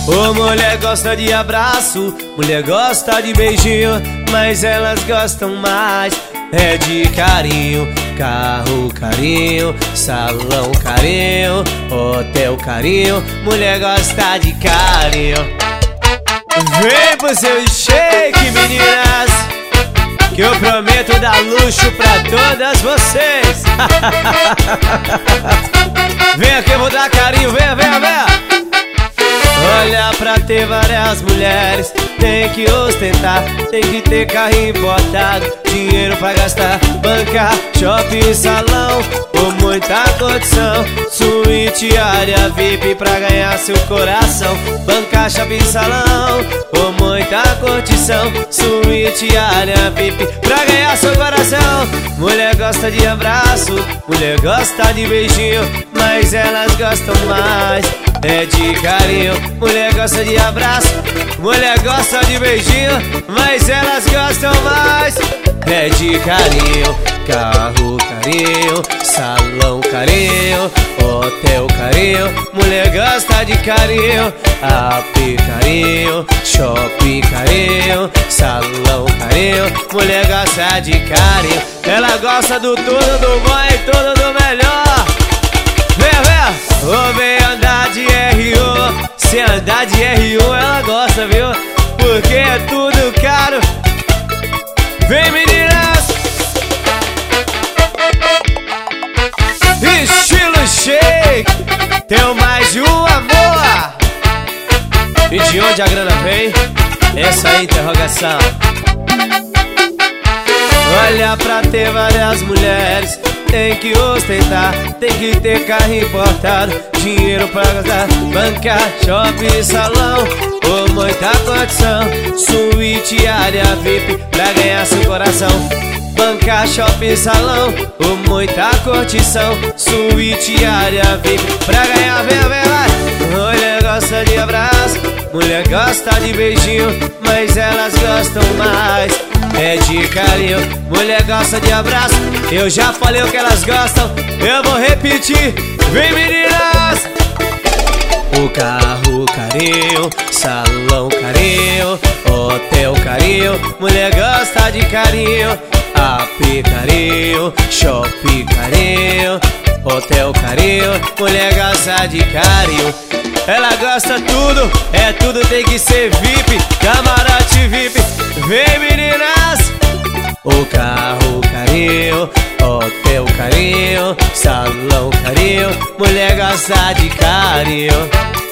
Ô, mulher gosta de abraço, mulher gosta de beijinho, mas elas gostam mais é de carinho. Carro carinho, salão carinho, hotel carinho, mulher gosta de carinho. Vem pro seu shake, meninas, que eu prometo dar luxo pra todas vocês. Vem aqui, eu vou dar carinho, venha, venha, venha. Olha, pra ter várias mulheres tem que ostentar, tem que ter carro importado, dinheiro pra gastar, bancar, shopping, salão, ou muita condição, suíte, área VIP pra ganhar seu coração. Bancar, shopping, salão, ou muita condição, suíte, área VIP pra ganhar seu coração. Mulher gosta de abraço, mulher gosta de beijinho, mas elas gostam mais é de carinho. Mulher gosta de abraço, mulher gosta de beijinho, mas elas gostam mais é de carinho. Carro carinho, salão carinho, hotel carinho, mulher gosta de carinho. AP carinho, shopping carinho, salão carinho, mulher gosta de carinho. Ela gosta do tudo, do bom e tudo do melhor. Vem, vem! Ou vem andar de RU, se andar de RU ela gosta, viu? Porque é tudo caro. Vem, meninas! Estilo shake, tem mais de um amor. E de onde a grana vem? Essa é a interrogação. Olha, pra ter várias mulheres tem que ostentar, tem que ter carro importado, dinheiro pra gastar, bancar, shopping, salão, ou muita condição, suíte, área VIP pra ganhar seu coração. Bancar, shopping, salão, ou muita curtição, suíte, área VIP pra ganhar, vem, vem, vai. Mulher gosta de abraço, mulher gosta de beijinho, mas elas gostam mais é de carinho. Mulher gosta de abraço, eu já falei o que elas gostam, eu vou repetir. Vem, meninas! O carro carinho, salão carinho, hotel carinho, mulher gosta de carinho. AP carinho, shopping carinho, hotel carinho, mulher gosta de carinho. Ela gosta tudo, é tudo, tem que ser VIP, camarote VIP. Vem, meninas! O carro carinho, hotel carinho, salão carinho, mulher gosta de carinho.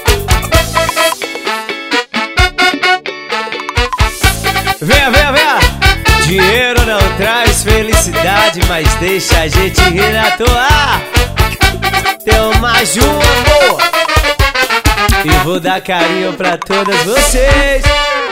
Venha, venha, venha! Dinheiro não traz felicidade, mas deixa a gente rir à toa. Tem mais de um amor e vou dar carinho pra todas vocês.